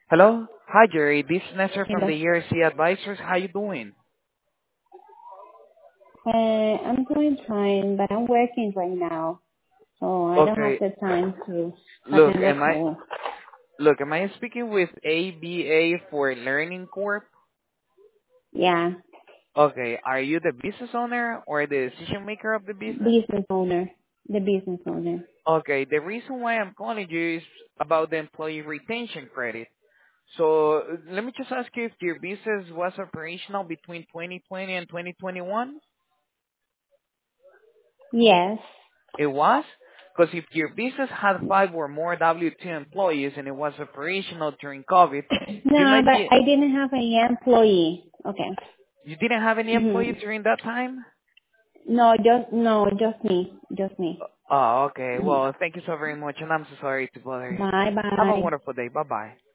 Hello. Hi, Jerry. This is Nestor from the Hello. ERC Advisors. How you doing? I'm doing fine, but I'm working right now, so I don't have Okay. the time to Look, attend the am I call. look? Am I speaking with ABA for Learning Corp? Yeah, Okay. Are you the business owner or the decision maker of the business? business owner, the business owner. Okay. The reason why I'm calling you is about the employee retention credit. So let me just ask you if your business was operational between 2020 and 2021. Yes. It was? Because if your business had five or more W-2 employees and it was operational during COVID, you No, might but be, I didn't have any employee. Okay. you didn't have any employees Mhm. during that time? Just me, just me. Oh, okay. Mhm. Well, thank you so very much, and I'm so sorry to bother you. Bye Have a bye. wonderful day. Bye-bye.